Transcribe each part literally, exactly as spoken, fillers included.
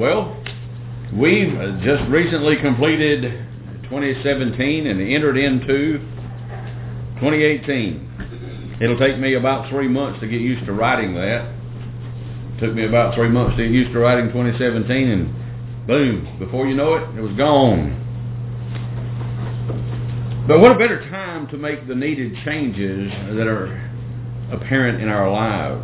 Well, we've just recently completed twenty seventeen and entered into twenty eighteen. It'll take me about three months to get used to writing that. It took me about three months to get used to writing twenty seventeen, and boom, before you know it, it was gone. But what a better time to make the needed changes that are apparent in our lives.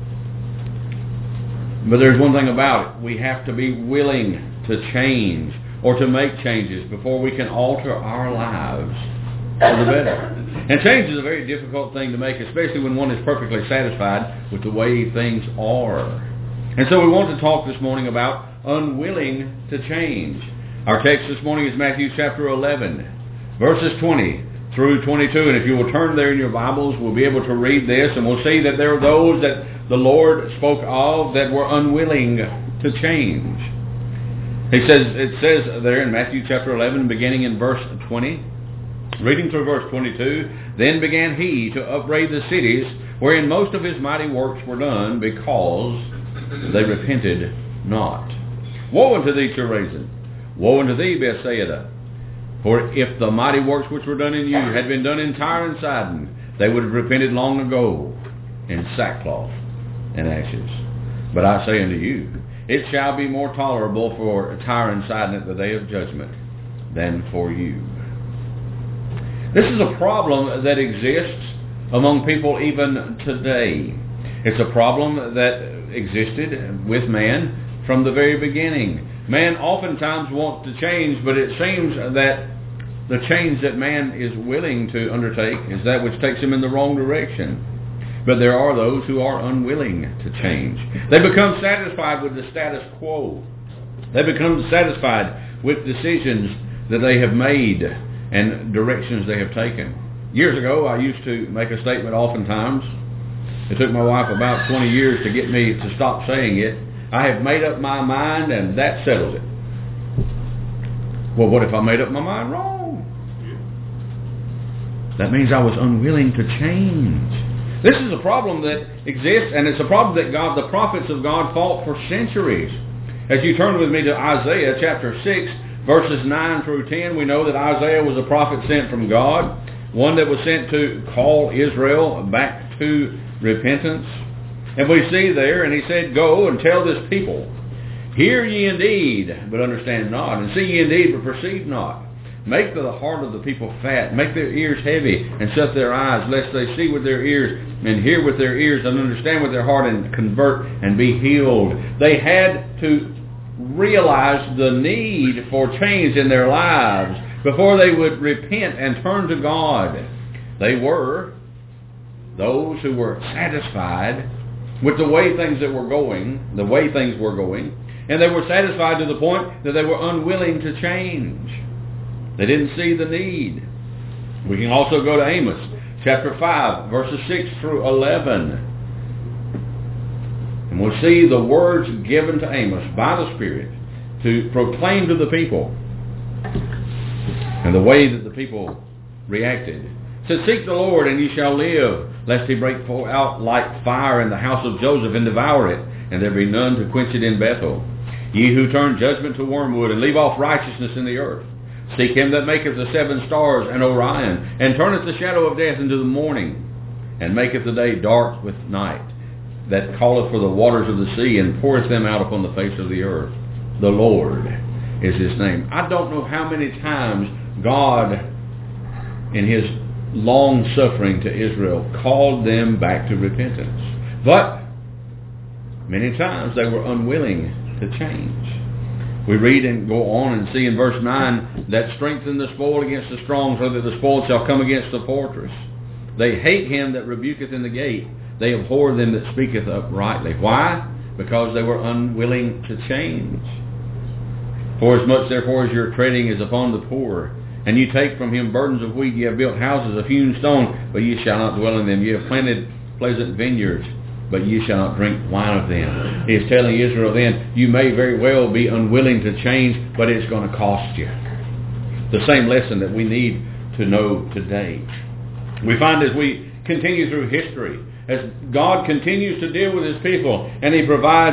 But there's one thing about it. We have to be willing to change or to make changes before we can alter our lives for the better. And change is a very difficult thing to make, especially when one is perfectly satisfied with the way things are. And so we want to talk this morning about unwilling to change. Our text this morning is Matthew chapter eleven, verses twenty through twenty-two. And if you will turn there in your Bibles, we'll be able to read this, and we'll see that there are those that the Lord spoke of that were unwilling to change. He says, it says there in Matthew chapter eleven, beginning in verse twenty, reading through verse twenty-two, "Then began he to upbraid the cities wherein most of his mighty works were done, because they repented not. Woe unto thee, Chorazin! Woe unto thee, Bethsaida! For if the mighty works which were done in you had been done in Tyre and Sidon, they would have repented long ago in sackcloth and ashes. But I say unto you, it shall be more tolerable for Tyre and Sidon at the day of judgment than for you." This is a problem that exists among people even today. It's a problem that existed with man from the very beginning. Man oftentimes wants to change, but it seems that the change that man is willing to undertake is that which takes him in the wrong direction. But there are those who are unwilling to change. They become satisfied with the status quo. They become satisfied with decisions that they have made and directions they have taken. Years ago, I used to make a statement oftentimes. It took my wife about twenty years to get me to stop saying it. I have made up my mind, and that settles it. Well, what if I made up my mind wrong? That means I was unwilling to change. This is a problem that exists, and it's a problem that God, the prophets of God, fought for centuries. As you turn with me to Isaiah chapter six, verses nine through ten, we know that Isaiah was a prophet sent from God, one that was sent to call Israel back to repentance. And we see there, and he said, "Go and tell this people, hear ye indeed, but understand not, and see ye indeed, but perceive not. Make the heart of the people fat, make their ears heavy, and shut their eyes, lest they see with their ears, and hear with their ears, and understand with their heart, and convert, and be healed." They had to realize the need for change in their lives before they would repent and turn to God. They were those who were satisfied with the way things that were going, the way things were going, and they were satisfied to the point that they were unwilling to change. They didn't see the need. We can also go to Amos chapter five, verses six through eleven. And we'll see the words given to Amos by the Spirit to proclaim to the people, and the way that the people reacted. It says, "Seek the Lord, and ye shall live, lest he break out like fire in the house of Joseph, and devour it, and there be none to quench it in Bethel. Ye who turn judgment to wormwood, and leave off righteousness in the earth. Seek him that maketh the seven stars and Orion, and turneth the shadow of death into the morning, and maketh the day dark with night, that calleth for the waters of the sea, and poureth them out upon the face of the earth. The Lord is his name." I don't know how many times God, in his long suffering to Israel, called them back to repentance. But many times they were unwilling to change. We read and go on and see in verse nine, "That strengthen the spoil against the strong, so that the spoil shall come against the fortress. They hate him that rebuketh in the gate. They abhor them that speaketh uprightly." Why? Because they were unwilling to change. "For as much therefore as your treading is upon the poor, and you take from him burdens of wheat, ye have built houses of hewn stone, but ye shall not dwell in them. Ye have planted pleasant vineyards, but ye shall not drink wine of them." He is telling Israel then, you may very well be unwilling to change, but it's going to cost you. The same lesson that we need to know today. We find as we continue through history, as God continues to deal with his people, and he provides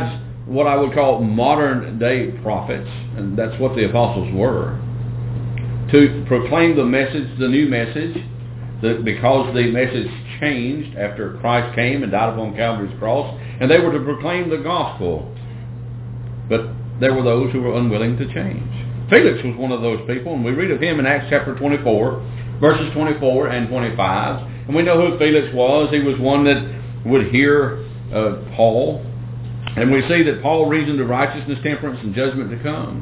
what I would call modern day prophets, and that's what the apostles were, to proclaim the message, the new message, that because the message changed after Christ came and died upon Calvary's cross, and they were to proclaim the gospel. But there were those who were unwilling to change. Felix was one of those people, and we read of him in Acts chapter twenty-four, verses twenty-four and twenty-five. And we know who Felix was. He was one that would hear uh, Paul. And we see that Paul reasoned of righteousness, temperance, and judgment to come.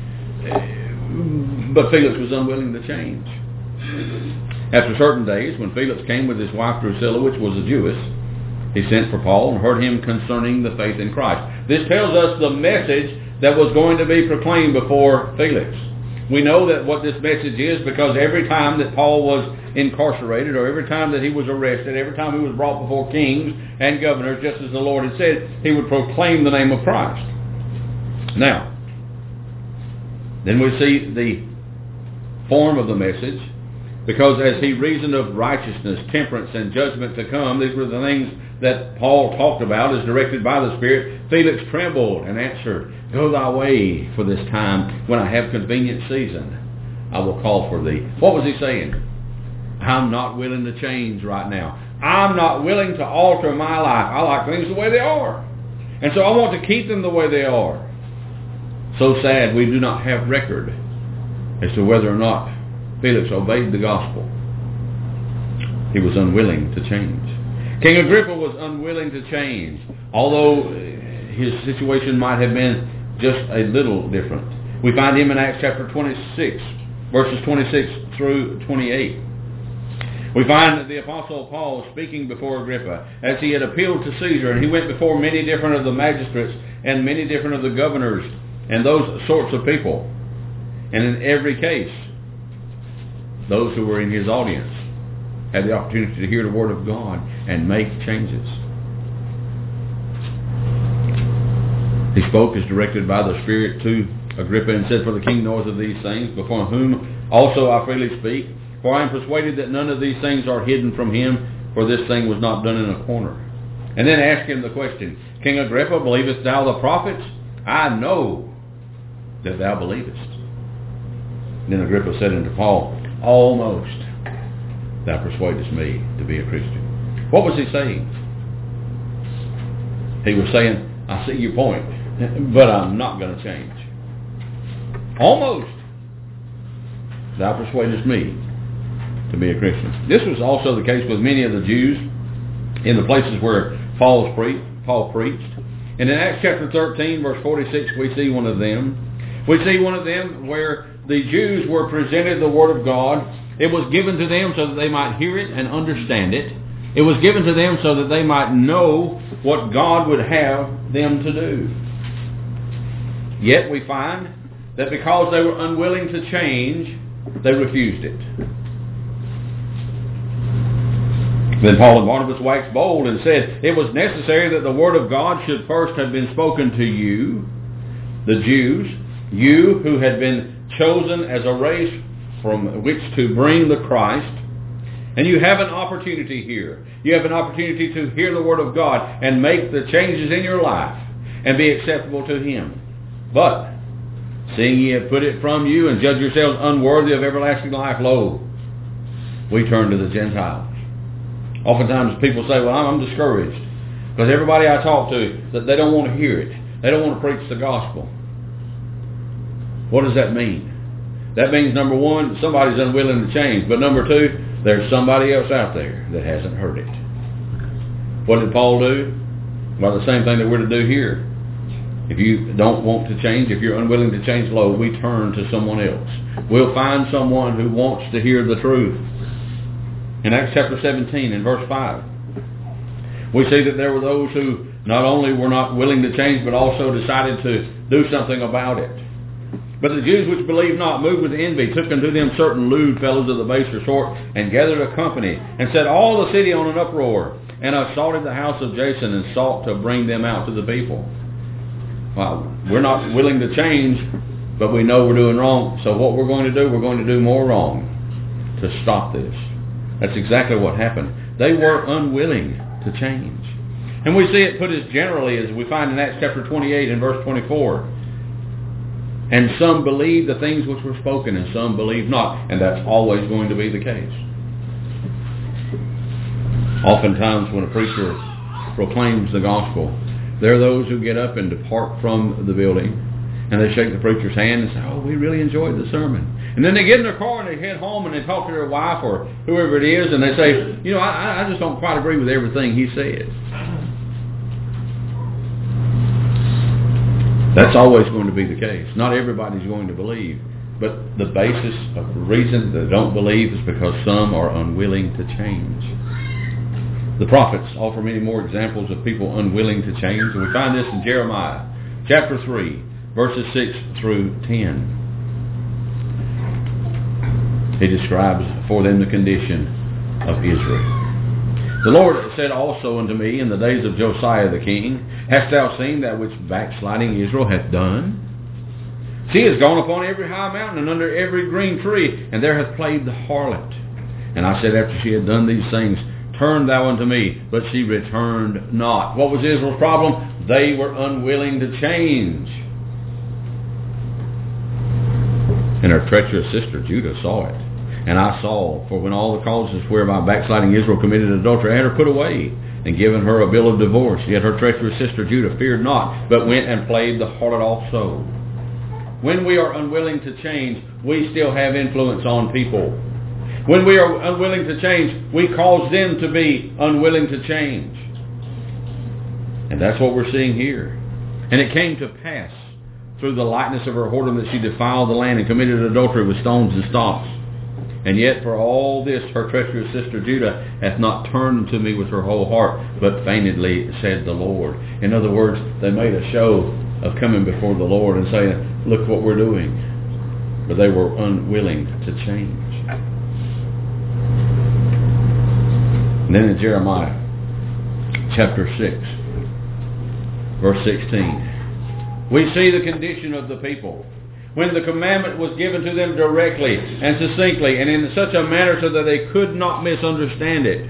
But Felix was unwilling to change. After certain days, when Felix came with his wife Drusilla, which was a Jewess, he sent for Paul and heard him concerning the faith in Christ. This tells us the message that was going to be proclaimed before Felix. We know that what this message is because every time that Paul was incarcerated, or every time that he was arrested, every time he was brought before kings and governors, just as the Lord had said, he would proclaim the name of Christ. Now, then we see the form of the message, because as he reasoned of righteousness, temperance, and judgment to come, these were the things that Paul talked about as directed by the Spirit. Felix trembled and answered, "Go thy way for this time. When I have convenient season, I will call for thee." What was he saying? I'm not willing to change right now. I'm not willing to alter my life. I like things the way they are. And so I want to keep them the way they are. So sad we do not have record as to whether or not Felix obeyed the gospel. He was unwilling to change. King Agrippa was unwilling to change, although his situation might have been just a little different. We find him in Acts chapter twenty-six, verses twenty-six through twenty-eight. We find that the Apostle Paul speaking before Agrippa, as he had appealed to Caesar, and he went before many different of the magistrates and many different of the governors and those sorts of people. And in every case, those who were in his audience had the opportunity to hear the word of God and make changes. He spoke as directed by the Spirit to Agrippa and said, "For the king knoweth of these things, before whom also I freely speak. For I am persuaded that none of these things are hidden from him, for this thing was not done in a corner." And then ask him the question, "King Agrippa, believest thou the prophets? I know that thou believest." Then Agrippa said unto Paul, "Almost thou persuadest me to be a Christian." What was he saying? He was saying, I see your point, but I'm not going to change. Almost thou persuadest me to be a Christian. This was also the case with many of the Jews in the places where Paul preached. And in Acts chapter thirteen, verse forty-six, we see one of them. We see one of them where the Jews were presented the Word of God. It was given to them so that they might hear it and understand it. It was given to them so that they might know what God would have them to do. Yet we find that because they were unwilling to change, they refused it. Then Paul and Barnabas waxed bold and said, "It was necessary that the word of God should first have been spoken to you, the Jews, you who had been chosen as a race from which to bring the Christ. And you have an opportunity here. You have an opportunity to hear the word of God and make the changes in your life and be acceptable to Him. But, seeing ye have put it from you and judge yourselves unworthy of everlasting life, lo, we turn to the Gentiles." Oftentimes people say, "Well, I'm discouraged because everybody I talk to, that they don't want to hear it. They don't want to preach the gospel." What does that mean? That means, number one, somebody's unwilling to change. But number two, there's somebody else out there that hasn't heard it. What did Paul do? Well, the same thing that we're to do here. If you don't want to change, if you're unwilling to change, lo, we turn to someone else. We'll find someone who wants to hear the truth. In Acts chapter seventeen, in verse five, we see that there were those who not only were not willing to change, but also decided to do something about it. "But the Jews which believed not, moved with envy, took unto them certain lewd fellows of the baser sort, and gathered a company, and set all the city on an uproar, and assaulted the house of Jason, and sought to bring them out to the people." Well, we're not willing to change, but we know we're doing wrong. So what we're going to do, we're going to do more wrong to stop this. That's exactly what happened. They were unwilling to change. And we see it put as generally as we find in Acts chapter twenty-eight and verse twenty-four. And some believed the things which were spoken, and some believed not. And that's always going to be the case. Oftentimes when a preacher proclaims the gospel, there are those who get up and depart from the building, and they shake the preacher's hand and say, oh, we really enjoyed the sermon. And then they get in their car and they head home and they talk to their wife or whoever it is, and they say, you know, I, I just don't quite agree with everything he said. That's always going to be the case. Not everybody's going to believe. But the basis of the reason they don't believe is because some are unwilling to change. The prophets offer many more examples of people unwilling to change. And we find this in Jeremiah chapter three, verses six through ten. He describes for them the condition of Israel. The Lord said also unto me in the days of Josiah the king, hast thou seen that which backsliding Israel hath done? She has gone upon every high mountain and under every green tree, and there hath played the harlot. And I said, after she had done these things, turn thou unto me. But she returned not. What was Israel's problem? They were unwilling to change. And her treacherous sister Judah saw it. And I saw, for when all the causes whereby backsliding Israel committed adultery, I had her put away, and given her a bill of divorce. Yet her treacherous sister Judah feared not, but went and played the harlot also. When we are unwilling to change, we still have influence on people. When we are unwilling to change, we cause them to be unwilling to change. And that's what we're seeing here. And it came to pass through the likeness of her whoredom that she defiled the land and committed adultery with stones and stops. And yet for all this her treacherous sister Judah hath not turned to me with her whole heart, but feignedly, said the Lord. In other words, they made a show of coming before the Lord and saying, look what we're doing. But they were unwilling to change. And then in Jeremiah chapter six, verse sixteen, we see the condition of the people. When the commandment was given to them directly and succinctly and in such a manner so that they could not misunderstand it.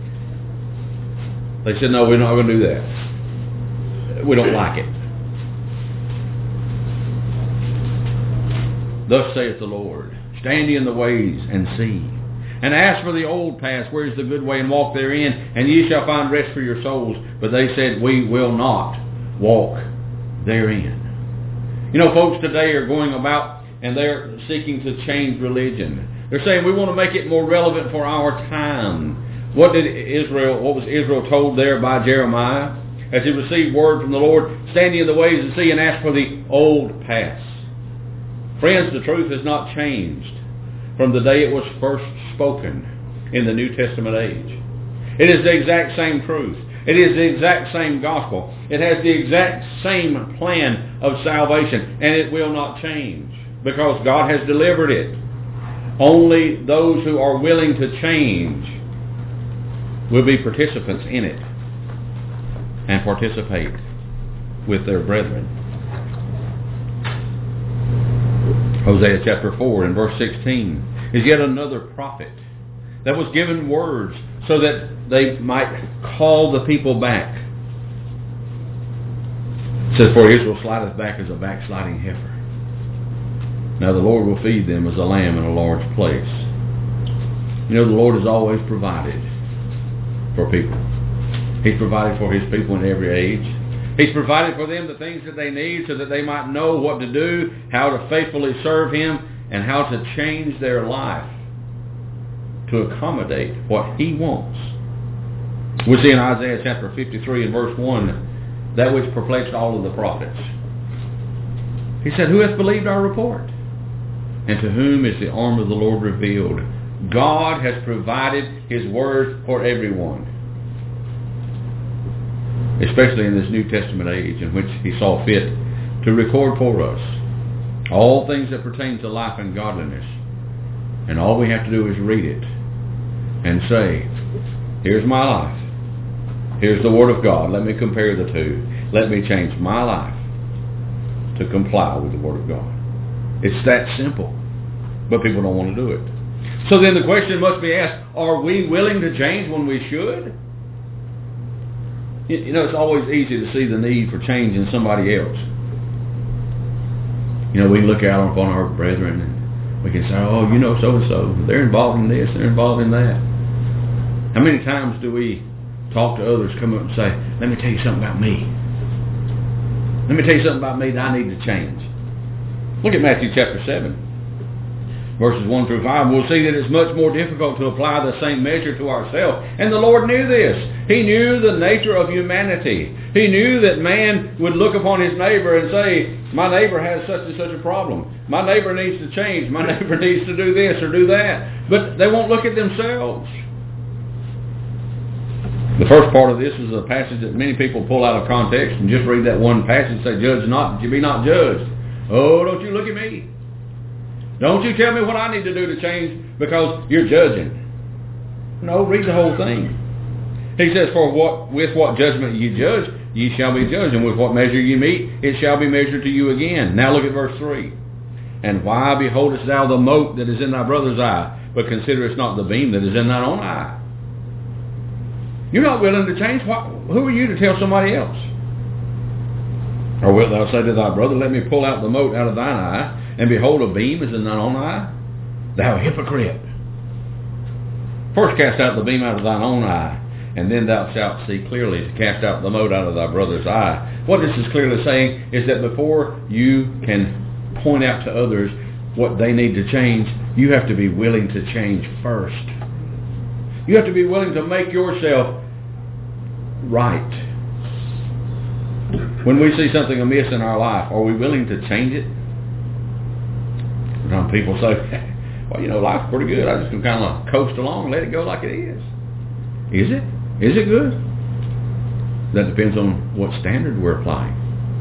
They said, no, we're not going to do that. We don't like it. Thus saith the Lord, stand ye in the ways and see, and ask for the old paths, where is the good way, and walk therein, and ye shall find rest for your souls. But they said, we will not walk therein. You know, folks today are going about and they're seeking to change religion. They're saying we want to make it more relevant for our time. What did Israel, what was Israel told there by Jeremiah? As he received word from the Lord, stand ye in the ways and see and ask for the old paths. Friends, the truth has not changed from the day it was first spoken in the New Testament age. It is the exact same truth. It is the exact same gospel. It has the exact same plan of salvation, and it will not change because God has delivered it. Only those who are willing to change will be participants in it and participate with their brethren. Hosea chapter four and verse sixteen is yet another prophet that was given words so that they might call the people back. It says, for Israel slideth back as a backsliding heifer. Now the Lord will feed them as a lamb in a large place. You know, the Lord has always provided for people. He's provided for His people in every age. He's provided for them the things that they need so that they might know what to do, how to faithfully serve Him, and how to change their life to accommodate what He wants. We see in Isaiah chapter fifty-three and verse one, that which perplexed all of the prophets. He said, who hath believed our report? And to whom is the arm of the Lord revealed? God has provided His word for everyone. Especially in this New Testament age in which He saw fit to record for us all things that pertain to life and godliness. And all we have to do is read it and say, here's my life. Here's the Word of God. Let me compare the two. Let me change my life to comply with the Word of God. It's that simple. But people don't want to do it. So then the question must be asked, are we willing to change when we should? You know, it's always easy to see the need for change in somebody else. You know, we look out upon our brethren and we can say, oh, you know, so-and-so, they're involved in this, they're involved in that. How many times do we talk to others, come up and say, let me tell you something about me. Let me tell you something about me that I need to change. Look at Matthew chapter seven. Verses one through five, we'll see that it's much more difficult to apply the same measure to ourselves. And the Lord knew this. He knew the nature of humanity. He knew that man would look upon his neighbor and say, my neighbor has such and such a problem. My neighbor needs to change. My neighbor needs to do this or do that. But they won't look at themselves. The first part of this is a passage that many people pull out of context and just read that one passage and say, judge not, that you be not judged. Oh, don't you look at me. Don't you tell me what I need to do to change because you're judging. No, read the whole thing. He says, for what with what judgment ye judge, ye shall be judged, and with what measure ye meet, it shall be measured to you again. Now look at verse three. And why beholdest thou the mote that is in thy brother's eye, but considerest not the beam that is in thine own eye? You're not willing to change. What, who are you to tell somebody else? Or wilt thou say to thy brother, let me pull out the mote out of thine eye, and behold, a beam is in thine own eye? Thou hypocrite! First cast out the beam out of thine own eye, and then thou shalt see clearly to cast out the mote out of thy brother's eye. What this is clearly saying is that before you can point out to others what they need to change, you have to be willing to change first. You have to be willing to make yourself right. When we see something amiss in our life, are we willing to change it? Some people say, well, you know, life's pretty good. I just can kind of coast along and let it go like it is. Is it? Is it good? That depends on what standard we're applying.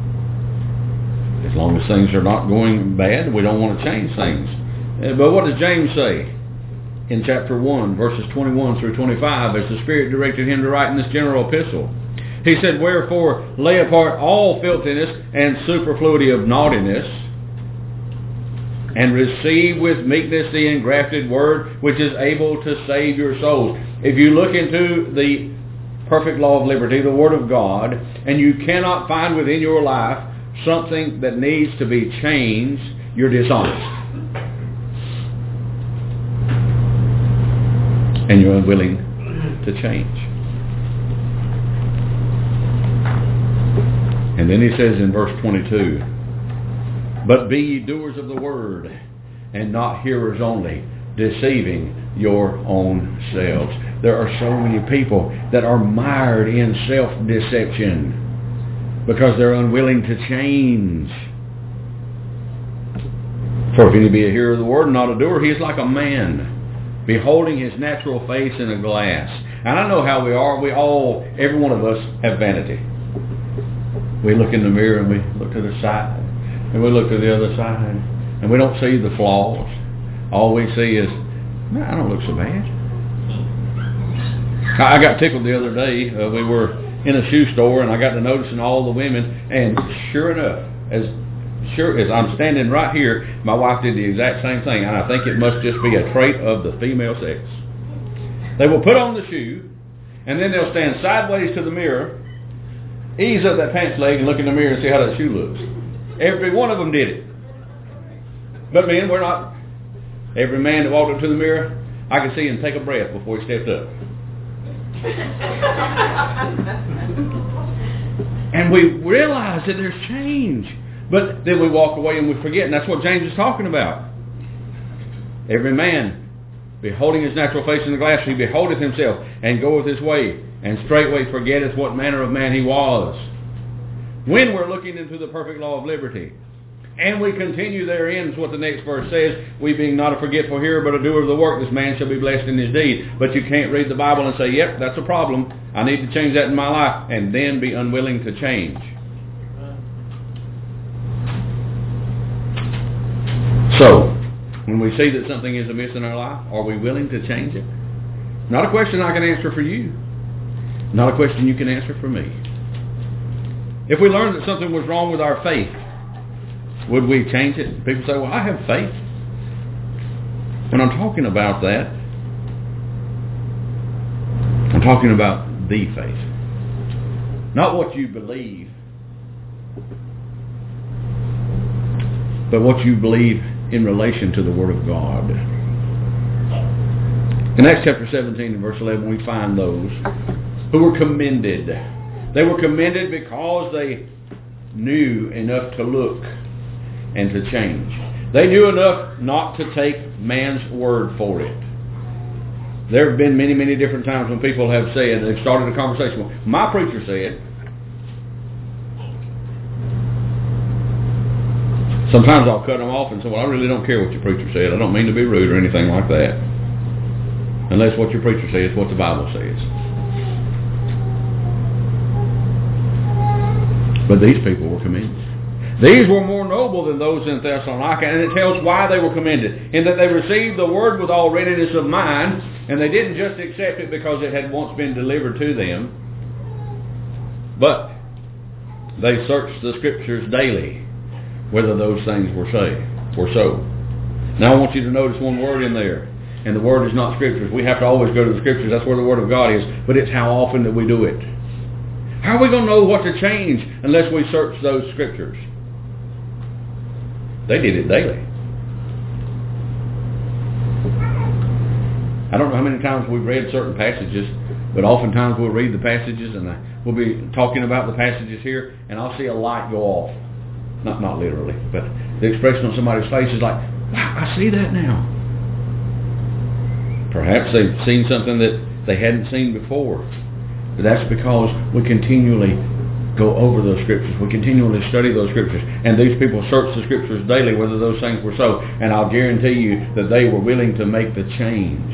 As long as things are not going bad, we don't want to change things. But what does James say in chapter one, verses twenty-one through twenty-five, as the Spirit directed him to write in this general epistle? He said, wherefore lay apart all filthiness and superfluity of naughtiness, and receive with meekness the engrafted word, which is able to save your souls. If you look into the perfect law of liberty, the Word of God, and you cannot find within your life something that needs to be changed, you're dishonest. And you're unwilling to change. And then he says in verse twenty-two, but be ye doers of the word, and not hearers only, deceiving your own selves. There are so many people that are mired in self-deception because they're unwilling to change. For if any be a hearer of the word and not a doer, he is like a man beholding his natural face in a glass. And I know how we are. We all, every one of us, have vanity. We look in the mirror and we look to the side and we look to the other side and we don't see the flaws. All we see is, no, I don't look so bad. I got tickled the other day. Uh, we were in a shoe store and I got to noticing all the women, and sure enough, as sure as I'm standing right here, my wife did the exact same thing, and I think it must just be a trait of the female sex. They will put on the shoe and then they'll stand sideways to the mirror, ease up that pants leg and look in the mirror and see how that shoe looks. Every one of them did it. But men, we're not. Every man that walked up to the mirror, I could see him take a breath before he stepped up. And we realize that there's change. But then we walk away and we forget. And that's what James is talking about. Every man, beholding his natural face in the glass, he beholdeth himself and goeth his way, and straightway forgetteth what manner of man he was. When we're looking into the perfect law of liberty, and we continue therein, is what the next verse says, we being not a forgetful hearer, but a doer of the work, this man shall be blessed in his deed. But you can't read the Bible and say, yep, that's a problem. I need to change that in my life, and then be unwilling to change. So, when we see that something is amiss in our life, are we willing to change it? Not a question I can answer for you. Not a question you can answer for me. If we learned that something was wrong with our faith, would we change it? People say, well, I have faith. When I'm talking about that, I'm talking about the faith. Not what you believe, but what you believe in relation to the Word of God. In Acts chapter seventeen and verse eleven, we find those who were commended. They were commended because they knew enough to look and to change. They knew enough not to take man's word for it. There have been many, many different times when people have said, they've started a conversation with, my preacher said. Sometimes I'll cut them off and say, well, I really don't care what your preacher said. I don't mean to be rude or anything like that. Unless what your preacher says, what the Bible says. But these people were commended. These were more noble than those in Thessalonica, and it tells why they were commended. In that they received the word with all readiness of mind, and they didn't just accept it because it had once been delivered to them, but they searched the Scriptures daily, whether those things were say, were so. Now I want you to notice one word in there, and the word is not Scriptures. We have to always go to the Scriptures. That's where the Word of God is, but it's how often that we do it. How are we going to know what to change unless we search those Scriptures? They did it daily. I don't know how many times we've read certain passages, but oftentimes we'll read the passages and we'll be talking about the passages here, and I'll see a light go off. Not not literally, but the expression on somebody's face is like, wow, I see that now. Perhaps they've seen something that they hadn't seen before. But that's because we continually go over those Scriptures. We continually study those Scriptures. And these people search the Scriptures daily whether those things were so. And I'll guarantee you that they were willing to make the change.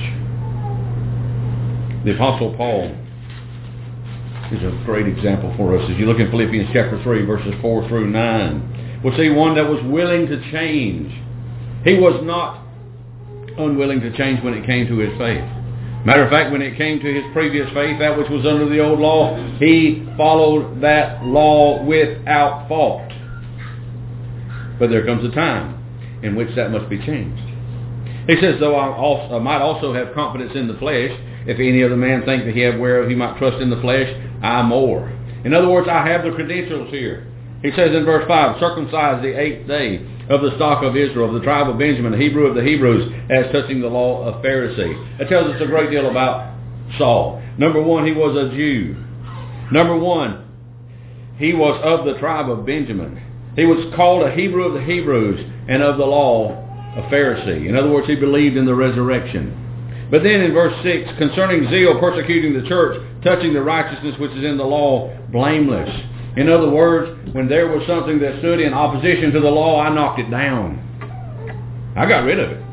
The Apostle Paul is a great example for us. As you look in Philippians chapter three, verses four through nine, we'll see one that was willing to change. He was not unwilling to change when it came to his faith. Matter of fact, when it came to his previous faith, that which was under the old law, he followed that law without fault. But there comes a time in which that must be changed. He says, though I, also, I might also have confidence in the flesh, if any other man think that he have whereof he might trust in the flesh, I more. In other words, I have the credentials here. He says in verse five, circumcised the eighth day, of the stock of Israel, of the tribe of Benjamin, a Hebrew of the Hebrews, as touching the law of Pharisee. That tells us a great deal about Saul. Number one, he was a Jew. Number one, he was of the tribe of Benjamin. He was called a Hebrew of the Hebrews and of the law of Pharisee. In other words, he believed in the resurrection. But then in verse six, concerning zeal persecuting the church, touching the righteousness which is in the law, blameless. In other words, when there was something that stood in opposition to the law, I knocked it down. I got rid of it.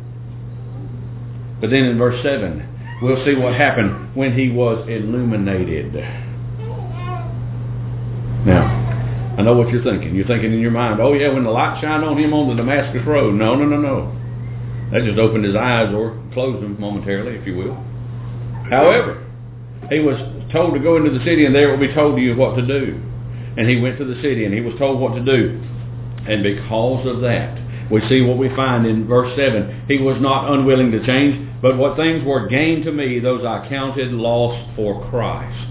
But then in verse seven, we'll see what happened when he was illuminated. Now, I know what you're thinking. You're thinking in your mind, oh yeah, when the light shined on him on the Damascus road. No, no, no, no. That just opened his eyes or closed them momentarily, if you will. However, he was told to go into the city and there it will be told to you what to do. And he went to the city and he was told what to do. And because of that, we see what we find in verse seven. He was not unwilling to change, but what things were gain to me, those I counted loss for Christ.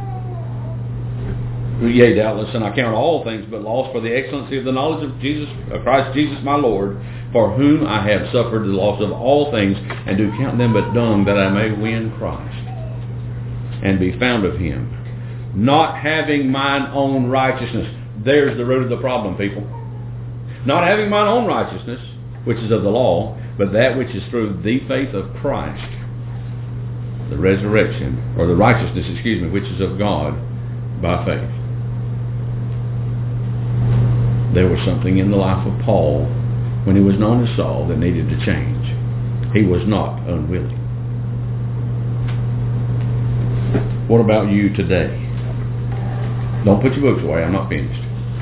Yea, doubtless, and I count all things but loss for the excellency of the knowledge of Jesus, of Christ Jesus my Lord, for whom I have suffered the loss of all things, and do count them but dung, that I may win Christ, and be found of him, not having mine own righteousness. There's the root of the problem, people. Not having mine own righteousness, which is of the law, but that which is through the faith of Christ, the resurrection, or the righteousness, excuse me, which is of God by faith. There was something in the life of Paul when he was known as Saul that needed to change. He was not unwilling. What about you today? Don't put your books away. I'm not finished.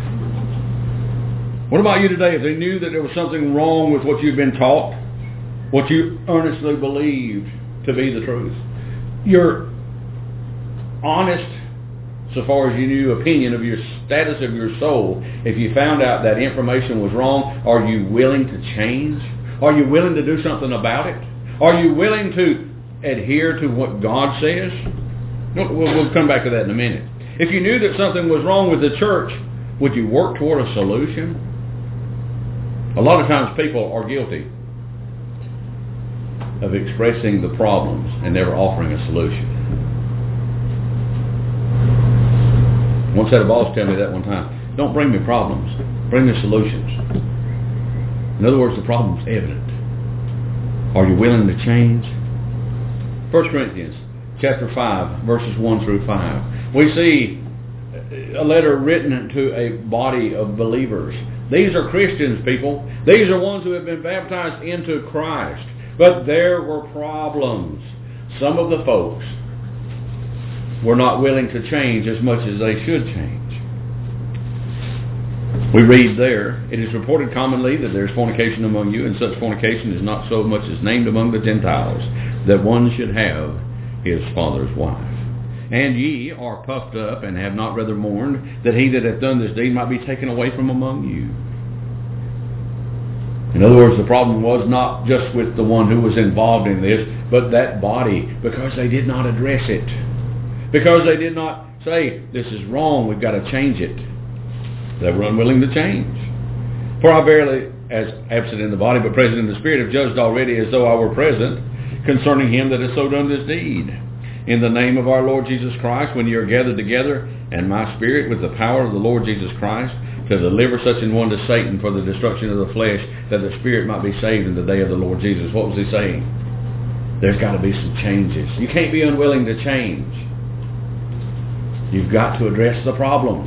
What about you today? If they knew that there was something wrong with what you've been taught, what you earnestly believed to be the truth, your honest, so far as you knew, opinion of your status of your soul, if you found out that information was wrong, are you willing to change? Are you willing to do something about it? Are you willing to adhere to what God says? We'll, we'll come back to that in a minute. If you knew that something was wrong with the church, would you work toward a solution? A lot of times people are guilty of expressing the problems and never offering a solution. Once had a boss tell me that one time, don't bring me problems, bring me solutions. In other words, the problem's evident. Are you willing to change? First Corinthians chapter five, verses one through five. We see a letter written to a body of believers. These are Christians, people. These are ones who have been baptized into Christ. But there were problems. Some of the folks were not willing to change as much as they should change. We read there, it is reported commonly that there is fornication among you, and such fornication is not so much as named among the Gentiles, that one should have his father's wife. And ye are puffed up, and have not rather mourned, that he that hath done this deed might be taken away from among you. In other words, the problem was not just with the one who was involved in this, but that body, because they did not address it. Because they did not say, this is wrong, we've got to change it. They were unwilling to change. For I verily, as absent in the body, but present in the spirit, have judged already as though I were present, concerning him that has so done this deed. In the name of our Lord Jesus Christ, when ye are gathered together, and my spirit with the power of the Lord Jesus Christ, to deliver such an one to Satan for the destruction of the flesh, that the spirit might be saved in the day of the Lord Jesus. What was he saying? There's got to be some changes. You can't be unwilling to change. You've got to address the problems.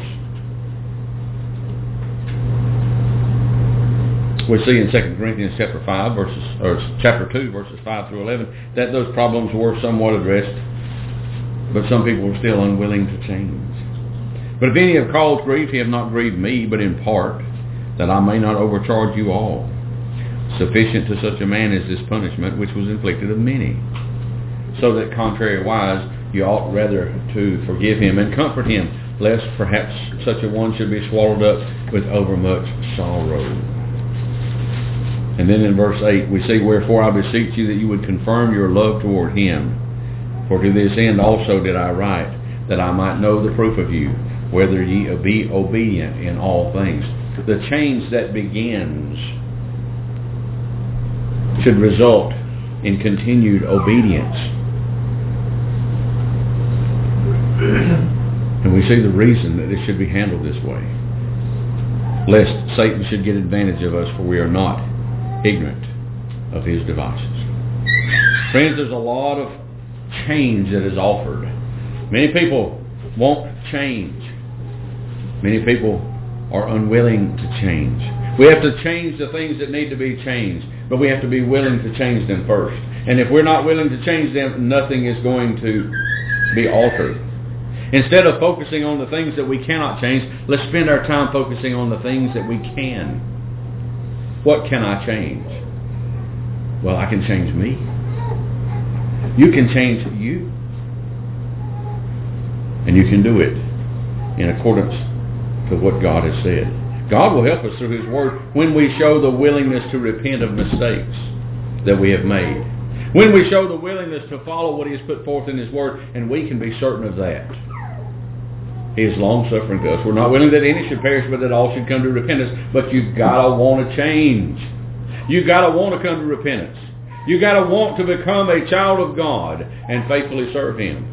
We see in Second Corinthians chapter five, verses or chapter two, verses five through eleven, that those problems were somewhat addressed, but some people were still unwilling to change. But if any have caused grief, he have not grieved me, but in part, that I may not overcharge you all. Sufficient to such a man is this punishment which was inflicted of many. So that contrariwise, you ought rather to forgive him and comfort him, lest perhaps such a one should be swallowed up with overmuch sorrow. And then in verse eight we see, wherefore I beseech you that you would confirm your love toward him. For to this end also did I write, that I might know the proof of you, whether ye be obedient in all things. The change that begins should result in continued obedience. And we see the reason that it should be handled this way. Lest Satan should get advantage of us, for we are not ignorant of his devices. Friends, there's a lot of change that is offered. Many people won't change. Many people are unwilling to change. We have to change the things that need to be changed, but we have to be willing to change them first. And if we're not willing to change them, nothing is going to be altered. Instead of focusing on the things that we cannot change, let's spend our time focusing on the things that we can. What can I change? Well, I can change me. You can change you. And you can do it in accordance to what God has said. God will help us through his word when we show the willingness to repent of mistakes that we have made. When we show the willingness to follow what he has put forth in his word, and we can be certain of that. He is long-suffering to us. We're not willing that any should perish, but that all should come to repentance. But you've got to want to change. You've got to want to come to repentance. You've got to want to become a child of God and faithfully serve him.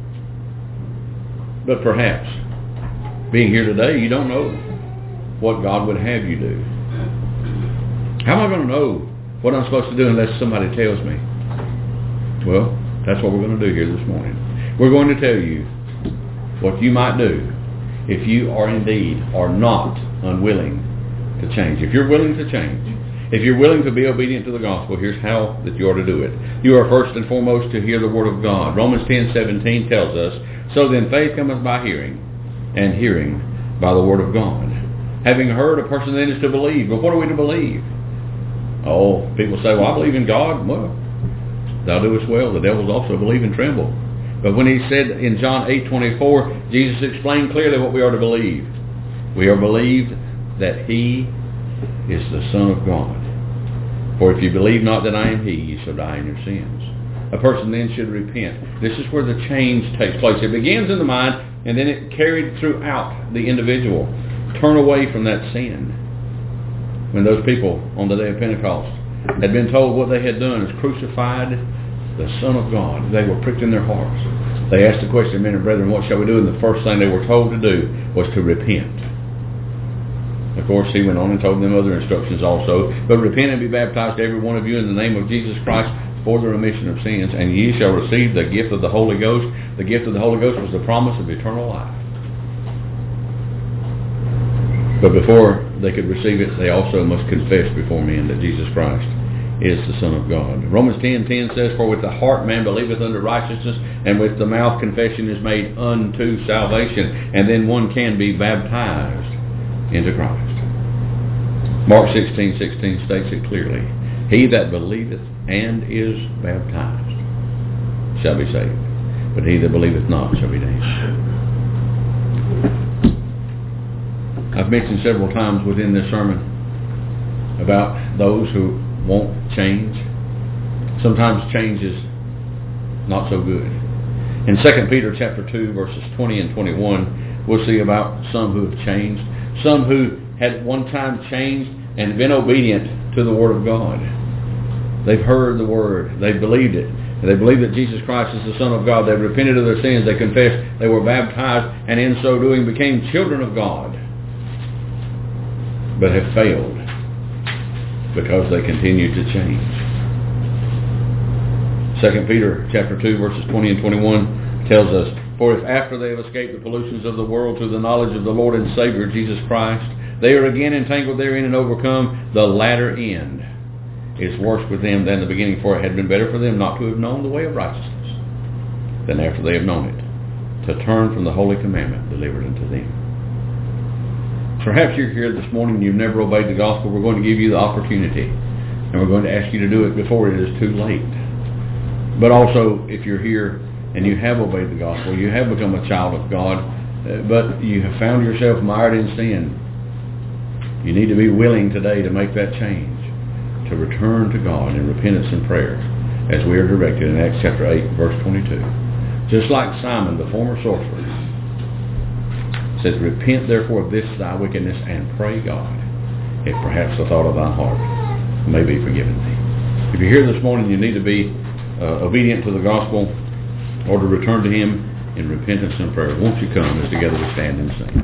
But perhaps, being here today, you don't know what God would have you do. How am I going to know what I'm supposed to do unless somebody tells me? Well, that's what we're going to do here this morning. We're going to tell you what you might do if you are indeed are not unwilling to change. If you're willing to change, if you're willing to be obedient to the gospel, here's how that you are to do it. You are first and foremost to hear the word of God. Romans ten seventeen tells us, so then faith cometh by hearing, and hearing by the word of God. Having heard, a person then is to believe. But what are we to believe? Oh, people say, well, I believe in God. Well, thou doest well. The devils also believe and tremble. But when he said in John eight twenty-four, Jesus explained clearly what we are to believe. We are believed that he is the Son of God. For if you believe not that I am he, you shall die in your sins. A person then should repent. This is where the change takes place. It begins in the mind. And then it carried throughout the individual. Turn away from that sin. When those people on the day of Pentecost had been told what they had done is crucified the Son of God, they were pricked in their hearts. They asked the question, men and brethren, what shall we do? And the first thing they were told to do was to repent. Of course, he went on and told them other instructions also. But repent and be baptized, every one of you, in the name of Jesus Christ for the remission of sins, and ye shall receive the gift of the Holy Ghost. The gift of the Holy Ghost was the promise of eternal life. But before they could receive it, they also must confess before men that Jesus Christ is the Son of God. Romans ten ten says, for with the heart man believeth unto righteousness, and with the mouth confession is made unto salvation. And then one can be baptized into Christ. Mark sixteen sixteen states it clearly. He that believeth and is baptized shall be saved, but he that believeth not shall be damned. I've mentioned several times within this sermon about those who won't change. Sometimes change is not so good. In Second Peter chapter two, verses twenty and twenty-one, we'll see about some who have changed. Some who had one time changed and been obedient to the Word of God. They've heard the Word. They've believed it. And they believe that Jesus Christ is the Son of God. They've repented of their sins. They confessed. They were baptized. And in so doing became children of God. But have failed because they continue to change. Second Peter chapter two, verses twenty and twenty-one tells us, for if after they have escaped the pollutions of the world through the knowledge of the Lord and Savior Jesus Christ, they are again entangled therein and overcome, the latter end is worse with them than the beginning, for it had been better for them not to have known the way of righteousness than after they have known it, to turn from the holy commandment delivered unto them. Perhaps you're here this morning and you've never obeyed the gospel. We're going to give you the opportunity, and we're going to ask you to do it before it is too late. But also, if you're here and you have obeyed the gospel, you have become a child of God, uh, but you have found yourself mired in sin, you need to be willing today to make that change, to return to God in repentance and prayer, as we are directed in Acts chapter eight, verse twenty-two. Just like Simon, the former sorcerer, says, repent therefore of this thy wickedness, and pray God, if perhaps the thought of thy heart may be forgiven thee. If you're here this morning, you need to be uh, obedient to the gospel, or to return to Him in repentance and prayer. Won't you come as together we stand and sing?